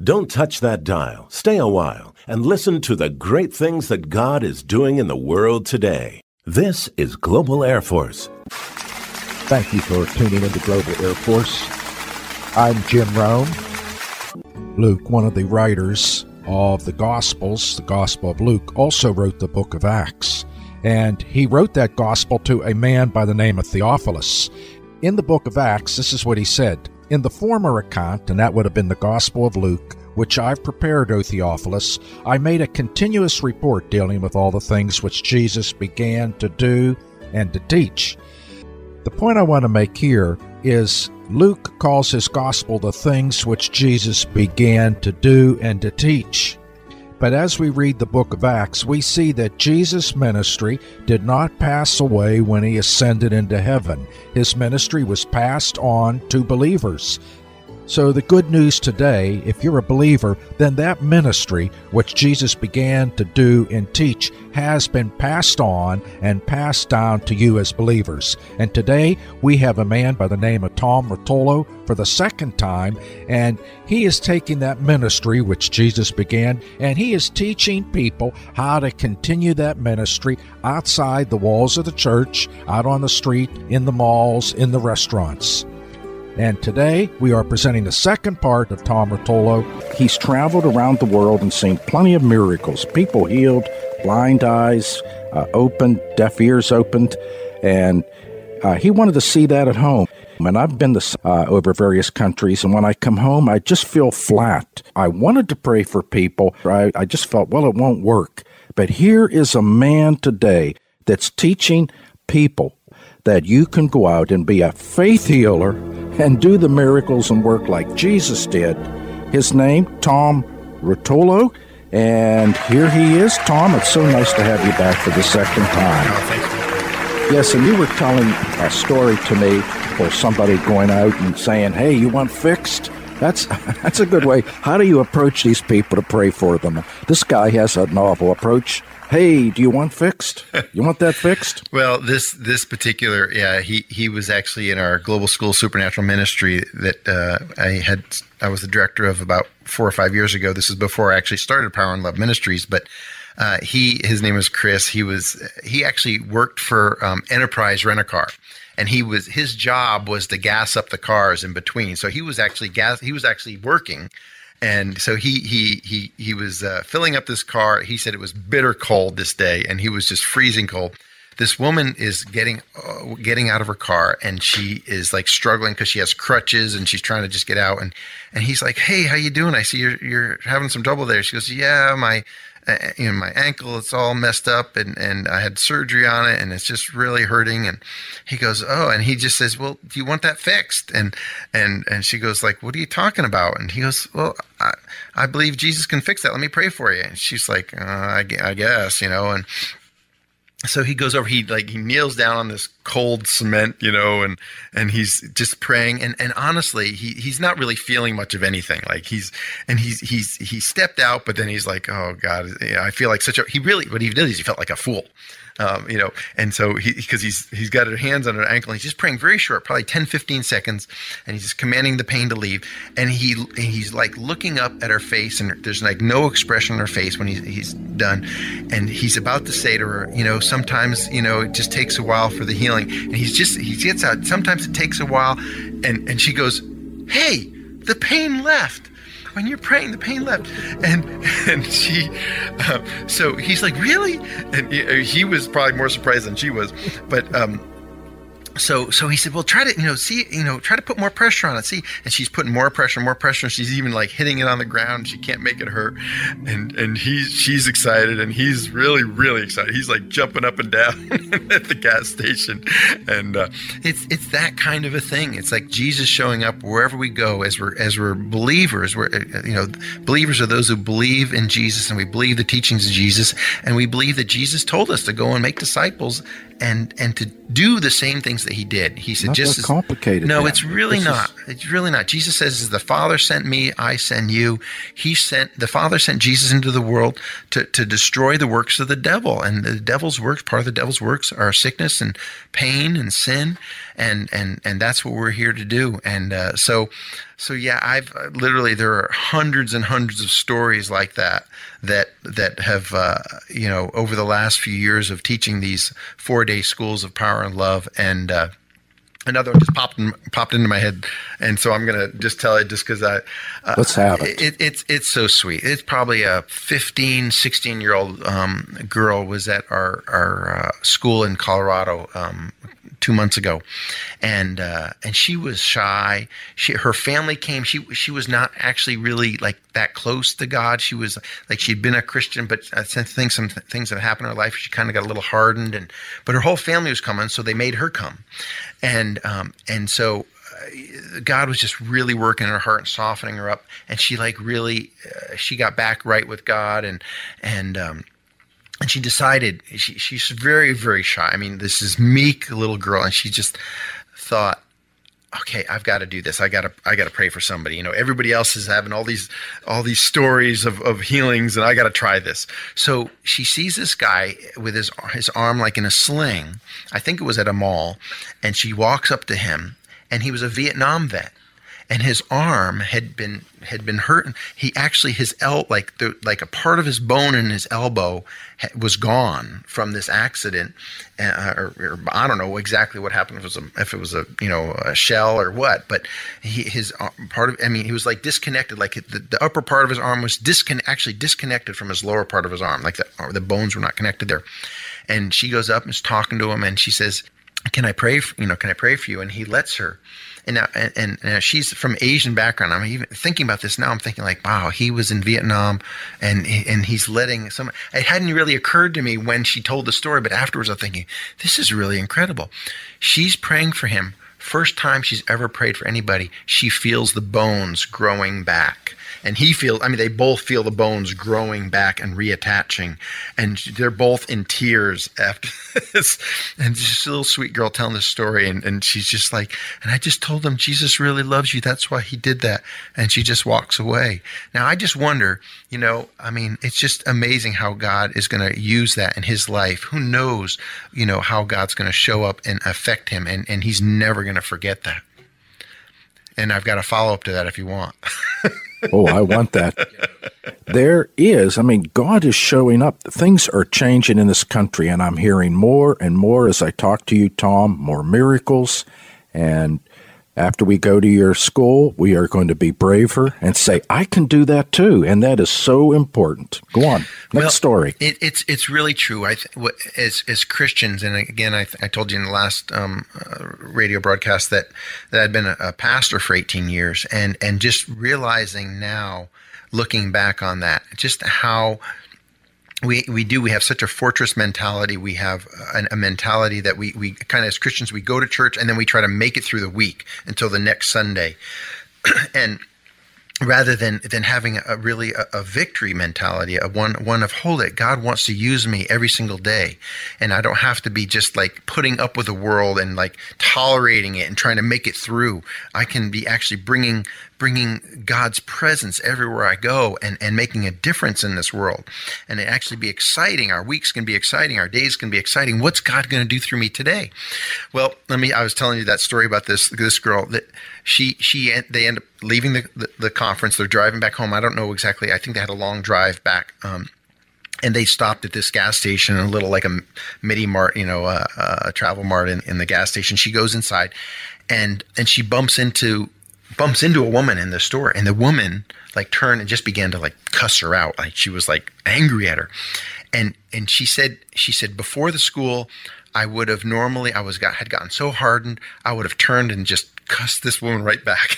Don't touch that dial. Stay a while and listen to the great things that God is doing in the world today. This is Global Air Force. Thank you for tuning into Global Air Force. I'm Jim Rome. Luke, one of the writers of the Gospels, the Gospel of Luke, also wrote the book of Acts. And he wrote that gospel to a man by the name of Theophilus. In the book of Acts, this is what he said. In the former account, and that would have been the Gospel of Luke, which I've prepared, O Theophilus, I made a continuous report dealing with all the things which Jesus began to do and to teach. The point I want to make here is Luke calls his gospel the things which Jesus began to do and to teach. But as we read the book of Acts, we see that Jesus' ministry did not pass away when he ascended into heaven. His ministry was passed on to believers. So the good news today, if you're a believer, then that ministry, which Jesus began to do and teach, has been passed on and passed down to you as believers. And today we have a man by the name of Tom Rotolo for the second time, and he is taking that ministry which Jesus began, and he is teaching people how to continue that ministry outside the walls of the church, out on the street, in the malls, in the restaurants. And today, we are presenting the second part of Tom Rotolo. He's traveled around the world and seen plenty of miracles. People healed, blind eyes opened, deaf ears opened, and he wanted to see that at home. And I've been over various countries, and when I come home, I just feel flat. I wanted to pray for people. I just felt, well, it won't work. But here is a man today that's teaching people that you can go out and be a faith healer and do the miracles and work like Jesus did. His name, Tom Rotolo, and here he is. Tom, it's so nice to have you back for the second time. Oh, thank you. Yes, and you were telling a story to me for somebody going out and saying, hey, you want fixed? That's a good way. How do you approach these people to pray for them? This guy has a novel approach. Hey, do you want fixed? You want that fixed? Well, this particular, he was actually in our Global School Supernatural Ministry that I was the director of about 4 or 5 years ago. This is before I actually started Power and Love Ministries, but his name was Chris. He actually worked for Enterprise Rent-A-Car. And his job was to gas up the cars in between. So he was actually working. And so he was filling up this car. He said it was bitter cold this day, and he was just freezing cold. This woman is getting out of her car, and she is like struggling because she has crutches, and she's trying to just get out. And he's like, "Hey, how you doing? I see you're having some trouble there." She goes, "Yeah, my ankle, it's all messed up, and I had surgery on it, and it's just really hurting." And he goes, "Oh," and he just says, "Well, do you want that fixed?" And she goes like, "What are you talking about?" And he goes, "Well, I believe Jesus can fix that. Let me pray for you." And she's like, I guess, And so he goes over, he kneels down on this cold cement, and he's just praying. And honestly, he's not really feeling much of anything. Like he stepped out, but then he's like, "Oh God, I feel like what he did is he felt like a fool." And so because he's got his hands on her ankle, and he's just praying very short, probably 10, 15 seconds, and he's just commanding the pain to leave. And he's like looking up at her face, and there's like no expression on her face when he's done. And he's about to say to her, sometimes, it just takes a while for the healing. And he gets out, sometimes it takes a while. And she goes, "Hey, the pain left. When you're praying, the pain left." And she, so he's like, "Really?" And he was probably more surprised than she was. But So he said, well, try to, try to put more pressure on it. See, and she's putting more pressure. She's even like hitting it on the ground. She can't make it hurt. And she's excited, and he's really, really excited. He's like jumping up and down at the gas station. And it's that kind of a thing. It's like Jesus showing up wherever we go as we're believers. Believers are those who believe in Jesus, and we believe the teachings of Jesus, and we believe that Jesus told us to go and make disciples and to do the same things that he did. He said, not just as complicated. No, it's really not. It's really not. Jesus says, "The Father sent me, I send you." The Father sent Jesus into the world to destroy the works of the devil. And the devil's works, part of the devil's works, are sickness and pain and sin. And that's what we're here to do. And so So yeah, I've literally, there are hundreds and hundreds of stories like that have over the last few years of teaching these 4-day schools of power and love, and another one just popped into my head, and so I'm gonna just tell it just because let's have it. It's so sweet. It's probably a 15, 16-year-old girl was at our school in Colorado 2 months ago, and she was shy. Her family came. She was not actually really like that close to God. She was like, she'd been a Christian, but I think some things that happened in her life, she kind of got a little hardened, but her whole family was coming, so they made her come, and so God was just really working in her heart and softening her up, and she like really she got back right with God, and she decided, she's very, very shy. I mean, this is meek little girl, and she just thought, okay, I've got to do this. I got to pray for somebody. Everybody else is having all these stories of healings, and I got to try this. So she sees this guy with his arm like in a sling. I think it was at a mall, and she walks up to him, and he was a Vietnam vet. And his arm had been hurt. He actually, like a part of his bone in his elbow was gone from this accident, or I don't know exactly what happened, if it was a shell or what. But he was like disconnected, like the upper part of his arm was disconnected from his lower part of his arm, like the bones were not connected there. And she goes up and is talking to him, and she says, "Can I pray? Can I pray for you?" And he lets her. And now, and she's from Asian background. I'm even thinking about this now. I'm thinking like, wow, he was in Vietnam, and he's letting some. It hadn't really occurred to me when she told the story, but afterwards I'm thinking, this is really incredible. She's praying for him. First time she's ever prayed for anybody, she feels the bones growing back. And they both feel the bones growing back and reattaching. And they're both in tears after this. And this little sweet girl telling this story. And she's just like, and I just told them, Jesus really loves you. That's why he did that. And she just walks away. Now, I just wonder, it's just amazing how God is going to use that in his life. Who knows, how God's going to show up and affect him. And he's never going to forget that. And I've got a follow-up to that if you want. Oh, I want that. There is, God is showing up. Things are changing in this country, and I'm hearing more and more as I talk to you, Tom, more miracles. And after we go to your school, we are going to be braver and say, I can do that too. And that is so important. Go on. Next story. It's really true. As Christians, and again, I told you in the last radio broadcast that I'd been a pastor for 18 years, and just realizing now, looking back on that, just how we have such a fortress mentality. We have a mentality that we kind of, as Christians, we go to church and then we try to make it through the week until the next Sunday. And rather than having a victory mentality, one of, hold it, God wants to use me every single day. And I don't have to be just like putting up with the world and like tolerating it and trying to make it through. I can be actually bringing God's presence everywhere I go and making a difference in this world. And it actually be exciting. Our weeks can be exciting. Our days can be exciting. What's God going to do through me today? Well, I was telling you that story about this girl that they end up leaving the conference. They're driving back home. I don't know exactly. I think they had a long drive back. And they stopped at this gas station, a little like a midi mart, a travel mart in the gas station. She goes inside and she bumps into a woman in the store, and the woman like turned and just began to like cuss her out. Like she was like angry at her. And she said, before the school, I would have normally, had gotten so hardened, I would have turned and just cussed this woman right back.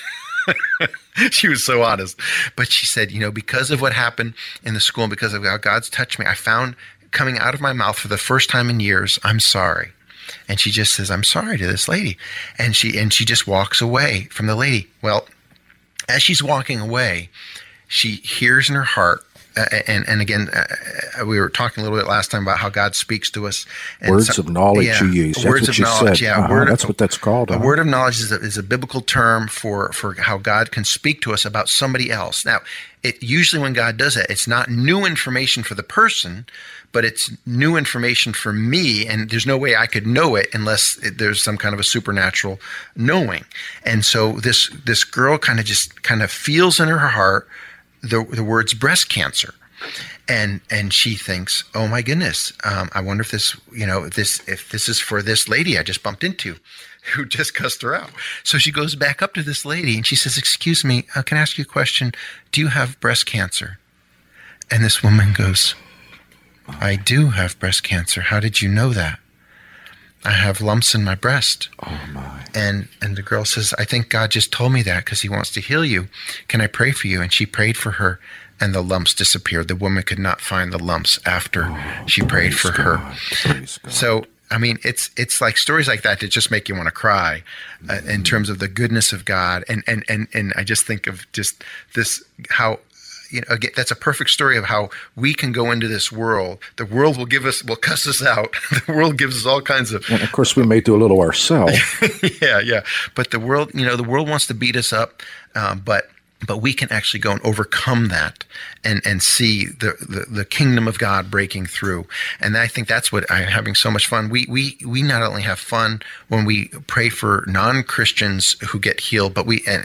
She was so honest. But she said, because of what happened in the school and because of how God's touched me, I found coming out of my mouth for the first time in years, I'm sorry. And she just says, I'm sorry to this lady. And she just walks away from the lady. Well, as she's walking away, she hears in her heart and again, we were talking a little bit last time about how God speaks to us. And words of knowledge you use. That's words what of you knowledge. said. Yeah, That's what that's called. A word of knowledge is a biblical term for how God can speak to us about somebody else. Now, usually when God does that, it's not new information for the person, but it's new information for me, and there's no way I could know it unless there's some kind of a supernatural knowing. And so this girl kind of feels in her heart the words breast cancer, and she thinks, oh my goodness, I wonder if this, if this is for this lady I just bumped into, who just cussed her out. So she goes back up to this lady and she says, excuse me, can I ask you a question? Do you have breast cancer? And this woman goes, I do have breast cancer. How did you know that? I have lumps in my breast. Oh my. And the girl says, I think God just told me that because he wants to heal you. Can I pray for you? And she prayed for her, and the lumps disappeared. The woman could not find the lumps after she prayed for her. Praise God. So, I mean, it's like stories like that just make you want to cry in terms of the goodness of God. And I just think of just this, how, again, that's a perfect story of how we can go into this world. The world will cuss us out. The world gives us all kinds of. And of course, we may do a little ourselves. Yeah. But the world wants to beat us up. But we can actually go and overcome that and see the kingdom of God breaking through. And I think that's what I'm having so much fun. We not only have fun when we pray for non-Christians who get healed, but we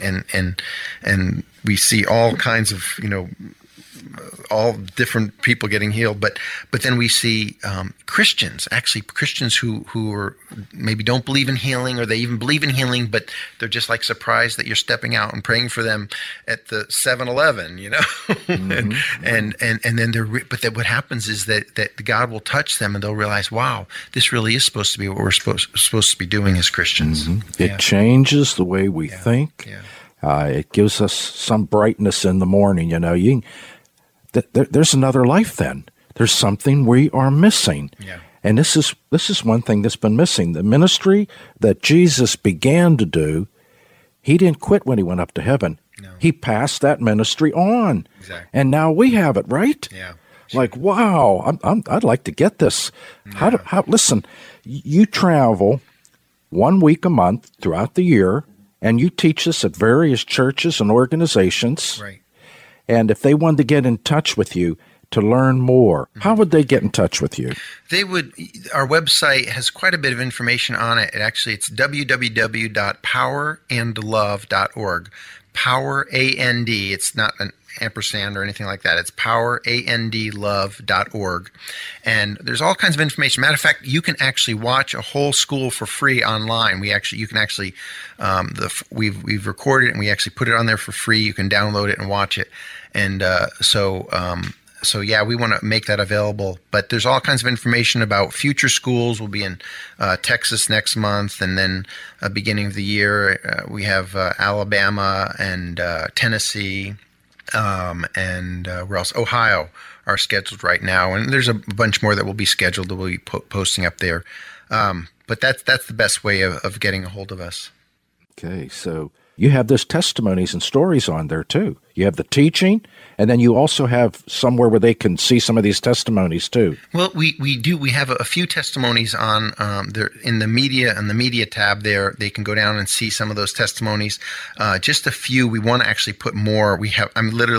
we see all kinds of, all different people getting healed, but then we see Christians who are maybe don't believe in healing, or they even believe in healing, but they're just like surprised that you're stepping out and praying for them at the 7-Eleven, mm-hmm. and then but what happens is that God will touch them and they'll realize, wow, this really is supposed to be what we're supposed to be doing as Christians. Mm-hmm. It changes the way we think. Yeah. It gives us some brightness in the morning. There's another life then. There's something we are missing. Yeah. And this is one thing that's been missing. The ministry that Jesus began to do, he didn't quit when he went up to heaven. No. He passed that ministry on. Exactly. And now we have it, right? Yeah. Like, wow, I'd like to get this. Yeah. How listen, you travel 1 week a month throughout the year, and you teach this at various churches and organizations. Right. And if they wanted to get in touch with you to learn more, how would they get in touch with you? They would. Our website has quite a bit of information on it. It's www.powerandlove.org. Power, A-N-D. It's not an ampersand or anything like that. It's powerandlove.org. And there's all kinds of information. Matter of fact, you can actually watch a whole school for free online. You can actually, we've recorded it and we actually put it on there for free. You can download it and watch it. And so yeah, we want to make that available. But there's all kinds of information about future schools. We'll be in Texas next month, and then beginning of the year we have Alabama and Tennessee. And where else? Ohio are scheduled right now, and there's a bunch more that will be scheduled that we'll be posting up there. But that's the best way of getting a hold of us. Okay, so you have those testimonies and stories on there too. You have the teaching, and then you also have somewhere where they can see some of these testimonies too. Well, we do. We have a few testimonies on there in the media, and the media tab there. They can go down and see some of those testimonies. Just a few. We want to actually put more. We have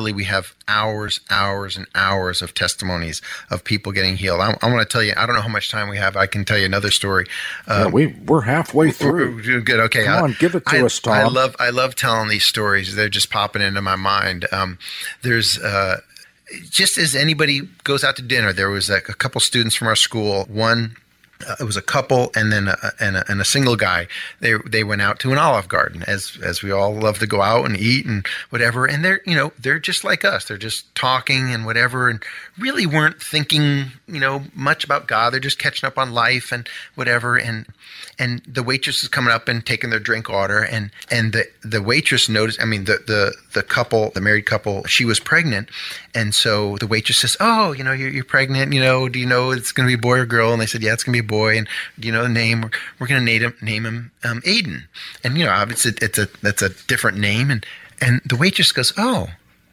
hours and hours of testimonies of people getting healed. I want to tell you. I don't know how much time we have. I can tell you another story. We're halfway through. We're good. Okay. Come on, give it to us, Tom. I love telling these stories. They're just popping into my mind. There's just as anybody goes out to dinner, there was a couple students from our school. One, it was a couple, and then a single guy. They went out to an Olive Garden, as we all love to go out and eat and whatever. And they're just like us. They're just talking and whatever, and really weren't thinking much about God. They're just catching up on life and whatever. And the waitress is coming up and taking their drink order, and the waitress noticed. I mean, the couple, the married couple, she was pregnant, and so the waitress says, "Oh, you're pregnant. Do you know it's going to be a boy or girl?" And they said, "Yeah, it's going to be a boy." And do you know the name? We're going to name him Aiden. And obviously that's a different name. And the waitress goes, "Oh,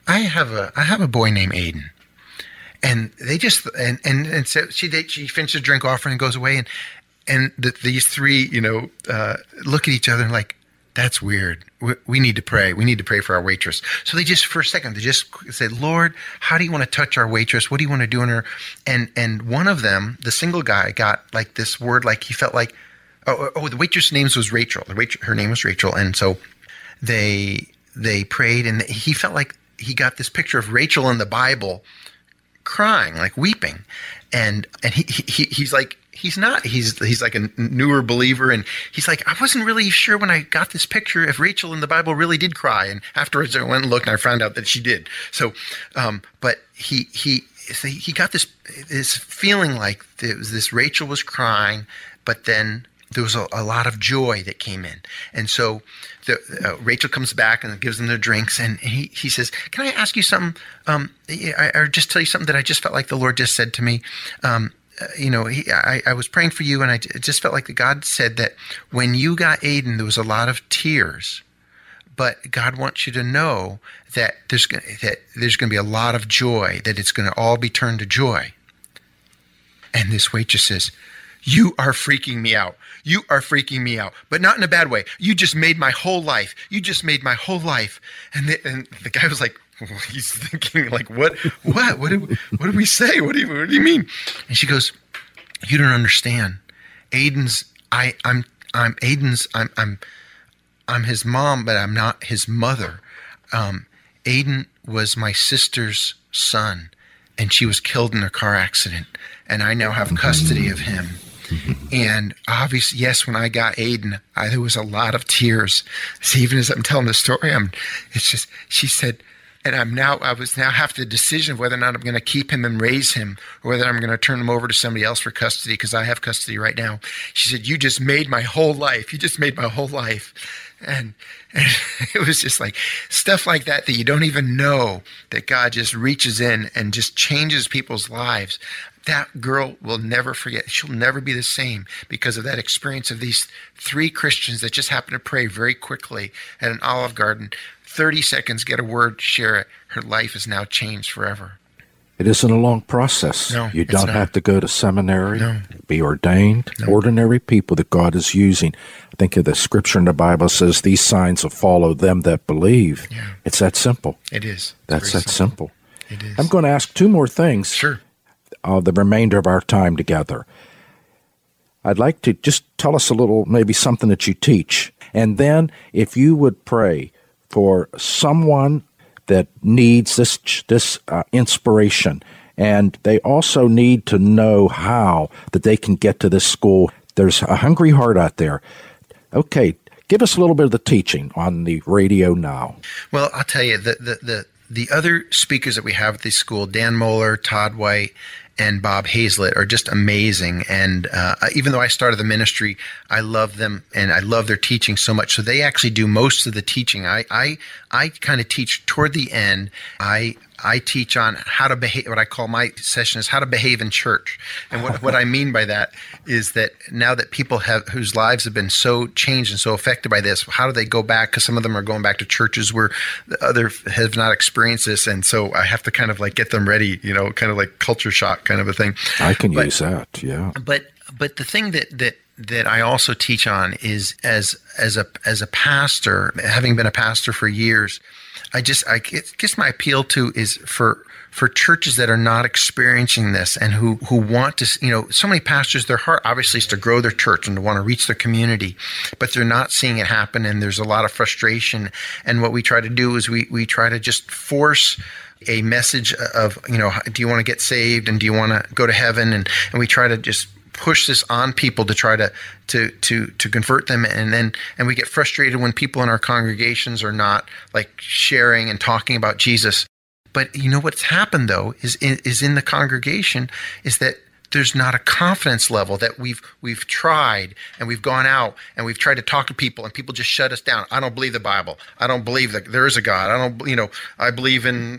I have a boy named Aiden. And they just, and so she finishes the drink offering and goes away. And these three, look at each other and like, that's weird. We need to pray. We need to pray for our waitress. So they just, for a second, they just said, Lord, how do you want to touch our waitress? What do you want to do in her? And one of them, the single guy, got like this word, like he felt like, the waitress' name was Rachel. Her name was Rachel. And so they prayed, and he felt like he got this picture of Rachel in the Bible crying, like weeping. And he's like, he's like a newer believer. And he's like, I wasn't really sure when I got this picture if Rachel in the Bible really did cry. And afterwards I went and looked and I found out that she did. So, but he got this feeling like this Rachel was crying, but then there was a lot of joy that came in. And so Rachel comes back and gives them their drinks, and he says, can I ask you something? Or just tell you something that I just felt like the Lord just said to me. I was praying for you, and it just felt like God said that when you got Aiden, there was a lot of tears. But God wants you to know that there's going to be a lot of joy, that it's going to all be turned to joy. And this waitress says, you are freaking me out. You are freaking me out, but not in a bad way. You just made my whole life. You just made my whole life. And the guy was like, he's thinking like, what do we say? What do you mean? And she goes, you don't understand. I'm his mom, but I'm not his mother. Aiden was my sister's son, and she was killed in a car accident, and I now have custody of him. And obviously, yes, when I got Aiden, there was a lot of tears. So even as I'm telling the story, she said, and I was now have the decision of whether or not I'm going to keep him and raise him, or whether I'm going to turn him over to somebody else for custody, because I have custody right now. She said, you just made my whole life. You just made my whole life. And it was just like stuff like that you don't even know, that God just reaches in and just changes people's lives. That girl will never forget. She'll never be the same because of that experience of these three Christians that just happened to pray very quickly at an Olive Garden. 30 seconds, get a word, share it. Her life is now changed forever. It isn't a long process. No, you don't have to go to seminary, no. Be ordained. No. Ordinary people that God is using. I think of the scripture in the Bible says, these signs will follow them that believe. Yeah. It's that simple. It is. That's that simple. It is. I'm going to ask two more things. Sure. The remainder of our time together. I'd like to just tell us a little, maybe something that you teach. And then if you would pray for someone that needs this inspiration, and they also need to know how that they can get to this school. There's a hungry heart out there. Okay, give us a little bit of the teaching on the radio now. Well, I'll tell you, the other speakers that we have at this school, Dan Moeller, Todd White, and Bob Hazlett, are just amazing. And even though I started the ministry, I love them and I love their teaching so much. So they actually do most of the teaching. I kind of teach toward the end. I teach on how to behave. What I call my session is how to behave in church. And what I mean by that is that now that people whose lives have been so changed and so affected by this, how do they go back? Because some of them are going back to churches where the other have not experienced this. And so I have to kind of like get them ready, kind of like culture shock kind of a thing. I can use that. Yeah. But the thing that I also teach on is as a pastor, having been a pastor for years, I guess my appeal to is for churches that are not experiencing this and who want to, so many pastors, their heart obviously is to grow their church and to want to reach their community, but they're not seeing it happen, and there's a lot of frustration. And what we try to do is we try to just force a message of, do you want to get saved and do you want to go to heaven? And we try to just push this on people to try to convert them, and we get frustrated when people in our congregations are not like sharing and talking about Jesus. But what's happened though is in the congregation is that there's not a confidence level that we've tried and we've gone out and we've tried to talk to people and people just shut us down. I don't believe the Bible. I don't believe that there is a God. I believe in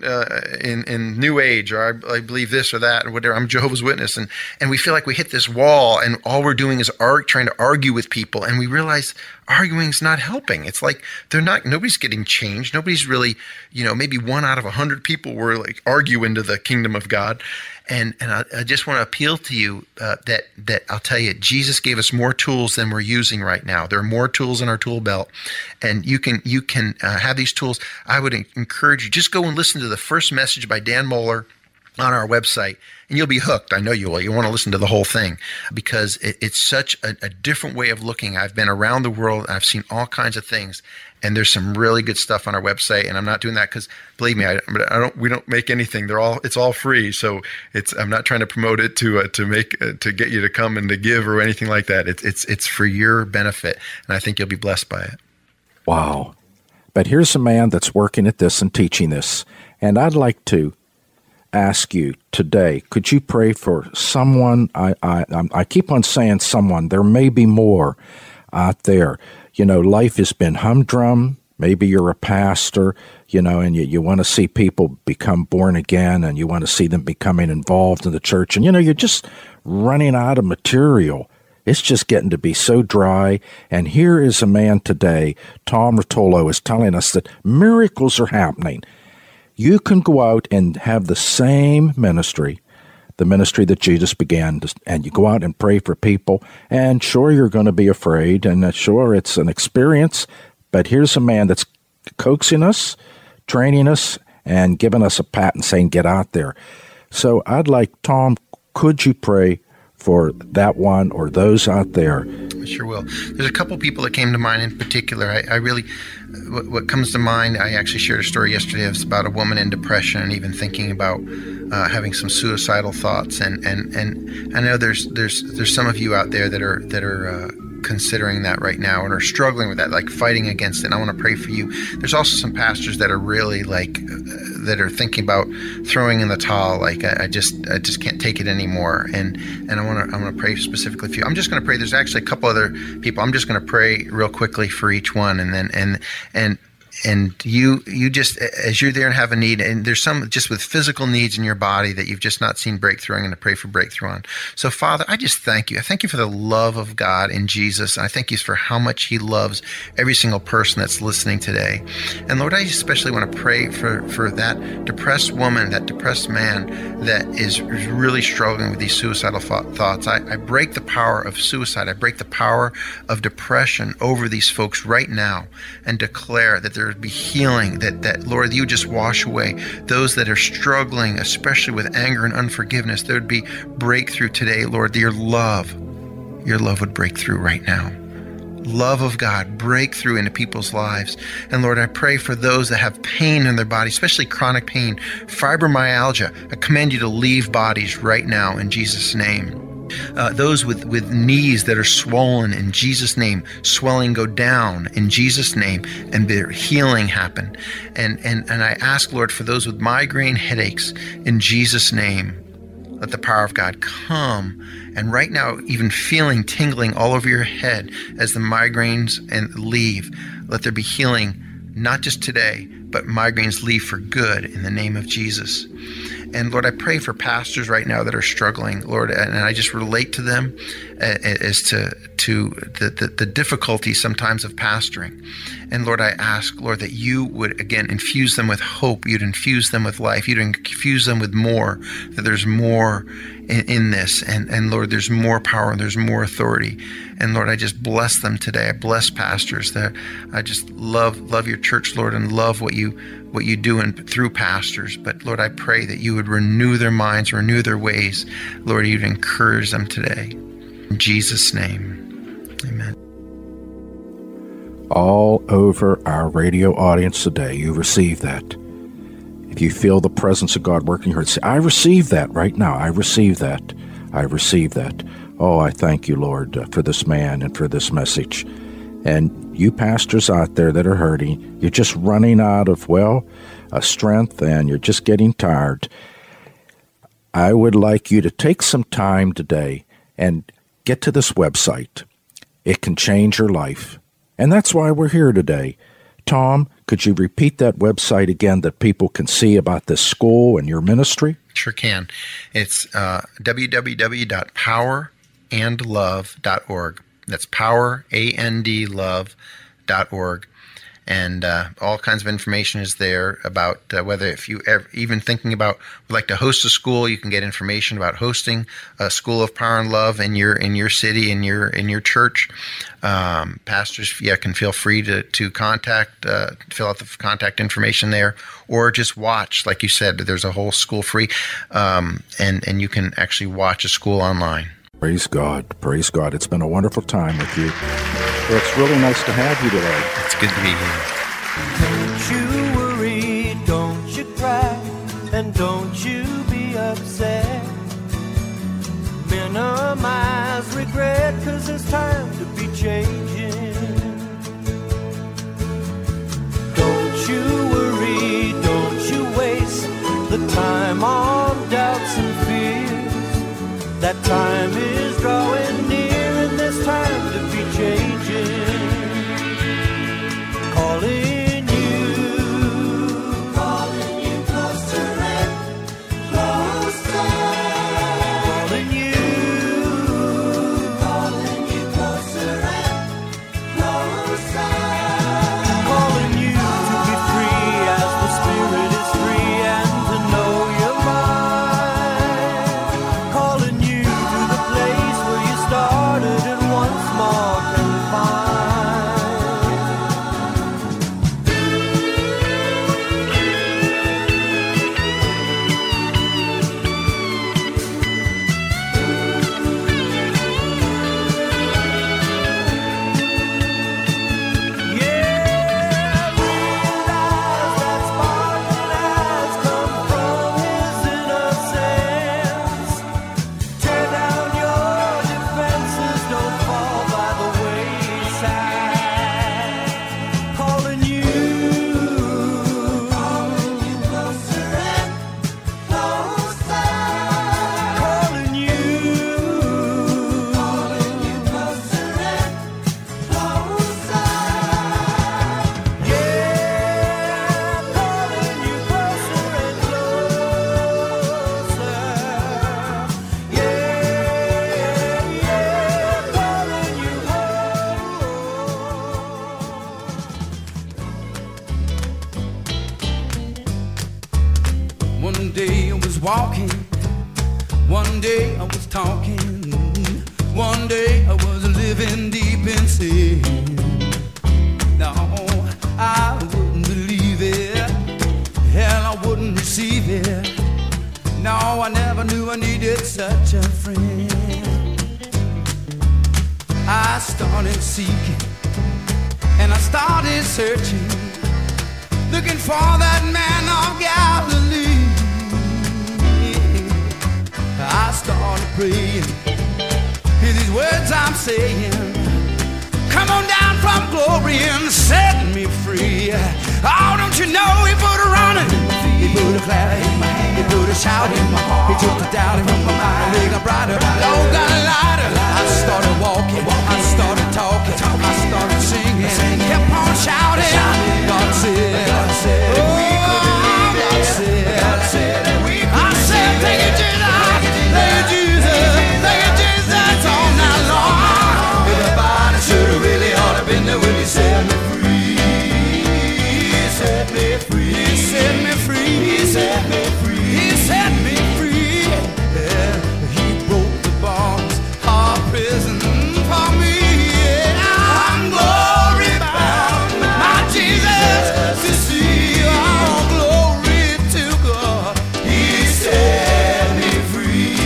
New Age, or I believe this or that or whatever. I'm Jehovah's Witness, and we feel like we hit this wall and all we're doing is trying to argue with people, and we realize arguing is not helping. It's like nobody's getting changed. Nobody's really, maybe 1 out of 100 people were like argue into the kingdom of God. And I just want to appeal to you that I'll tell you, Jesus gave us more tools than we're using right now. There are more tools in our tool belt, and you can have these tools. I would encourage you, just go and listen to the first message by Dan Mohler on our website, and you'll be hooked. I know you will. You want to listen to the whole thing because it's such a different way of looking. I've been around the world. I've seen all kinds of things, and there's some really good stuff on our website. And I'm not doing that because, believe me, we don't make anything. It's all free. So I'm not trying to promote it to get you to come and to give or anything like that. It's for your benefit, and I think you'll be blessed by it. Wow! But here's a man that's working at this and teaching this, and I'd like to ask you today, could you pray for someone? I keep on saying someone. There may be more out there. Life has been humdrum. Maybe you're a pastor, and you want to see people become born again, and you want to see them becoming involved in the church. And, you're just running out of material. It's just getting to be so dry. And here is a man today, Tom Rotolo, is telling us that miracles are happening. You can go out and have the same ministry, the ministry that Jesus began, and you go out and pray for people, and sure, you're going to be afraid, and sure, it's an experience, but here's a man that's coaxing us, training us, and giving us a pat and saying, get out there. So I'd like, Tom, could you pray for that one or those out there? I sure will. There's a couple people that came to mind in particular. I really, what comes to mind, I actually shared a story yesterday. It was about a woman in depression and even thinking about having some suicidal thoughts. And I know there's some of you out there that are considering that right now and are struggling with that, like fighting against it. And I want to pray for you. There's also some pastors that are really that are thinking about throwing in the towel. Like I just can't take it anymore. And I want to pray specifically for you. I'm just going to pray. There's actually a couple other people. I'm just going to pray real quickly for each one, and then and you just, as you're there and have a need, and there's some just with physical needs in your body that you've just not seen breakthrough, I'm going to pray for breakthrough on. So Father, I just thank you. I thank you for the love of God in Jesus. And I thank you for how much he loves every single person that's listening today. And Lord, I especially want to pray for that depressed woman, that depressed man that is really struggling with these suicidal thoughts. I break the power of suicide. I break the power of depression over these folks right now and declare that there would be healing, that Lord, you just wash away those that are struggling, especially with anger and unforgiveness. There would be breakthrough today, Lord. Your love would break through right now. Love of God, break through into people's lives. And Lord, I pray for those that have pain in their body, especially chronic pain, fibromyalgia. I command you to leave bodies right now in Jesus' name. Those with knees that are swollen, in Jesus' name, swelling go down in Jesus' name, and their healing happen. And I ask, Lord, for those with migraine headaches, in Jesus' name, let the power of God come. And right now, even feeling tingling all over your head as the migraines and leave, let there be healing, not just today, but migraines leave for good in the name of Jesus. And Lord, I pray for pastors right now that are struggling, Lord, and I just relate to them as to the difficulties sometimes of pastoring. And Lord, I ask, Lord, that you would, again, infuse them with hope. You'd infuse them with life. You'd infuse them with more, that there's more in this. And Lord, there's more power and there's more authority. And Lord, I just bless them today. I bless pastors. That I just love your church, Lord, and love what you do through pastors. But Lord, I pray that you would renew their minds, renew their ways. Lord, you'd encourage them today. In Jesus' name, amen. All over our radio audience today, you receive that. If you feel the presence of God working here, say, I receive that right now. I receive that. I receive that. Oh, I thank you, Lord, for this man and for this message. And you pastors out there that are hurting, you're just running out of, strength, and you're just getting tired. I would like you to take some time today and get to this website. It can change your life. And that's why we're here today. Tom, could you repeat that website again that people can see about this school and your ministry? Sure can. It's www.powerandlove.org. That's powerandlove.org. And all kinds of information is there about whether if you ever, even thinking about would like to host a school, you can get information about hosting a school of power and love in your city, in your church. Pastors, can feel free to contact, fill out the contact information there, or just watch. Like you said, there's a whole school free, and you can actually watch a school online. Praise God. Praise God. It's been a wonderful time with you. Well, it's really nice to have you today. It's good to be here. Don't you worry, don't you cry, and don't you be upset. Minimize regret, 'cause it's time to be changing. Don't you worry, don't you waste the time on doubts and fears. That time is drawing near, and there's time to be changing. Calling you closer and closer. Calling you closer and closer. Calling you to be free as the Spirit is free, and to know your mind. Calling you to the place where you started and once more can find. One day I was walking, one day I was talking, one day I was living deep in sin. No, I wouldn't believe it, hell I wouldn't receive it. No, I never knew I needed such a friend. I started seeking and I started searching, looking for that man of Galilee. I started praying, hear these words I'm saying, come on down from glory and set me free. Oh, don't you know he put a running in my feet, he put a clap in my hand, he put a shout in my heart, he took the doubt from my mind, he got brighter, oh, got lighter. I started walking, I started talking, I started singing, kept on shouting. God said, oh, God said, I said, thank you, Jesus. Thank you, Jesus, all night long. Everybody should have really ought to been there when he set me free. He set me free. He set me free. He set me free. He set me free. Yeah. He broke the bars of prison for me. Yeah. I'm glory bound, my Jesus, to see all glory to God. He set me free.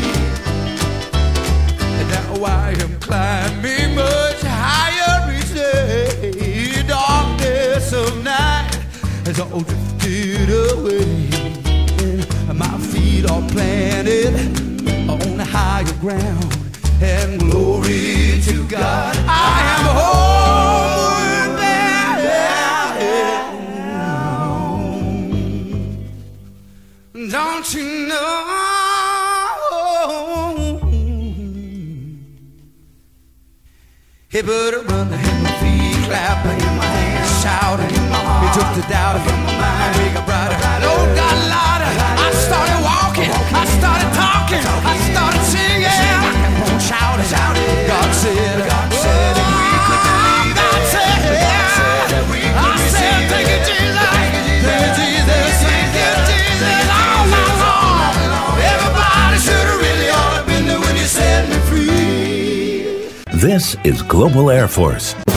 Now I am climbing much higher each day. Darkness of night has all drifted away. My feet are planted on higher ground, and glory to God, I am homeward bound. Don't you know He put a run in my feet, clapping in my hands, shouting in my heart. He took the doubt from my mind, we got brighter. Oh God, Lord, I started walking, I started talking, I started singing. I kept on shouting. God said, God said, if we could believe it. God said, I said, thank you, Jesus, thank you, Jesus, thank you, Jesus. All night long, everybody should have really ought to been there when you set me free. This is Global Air Force.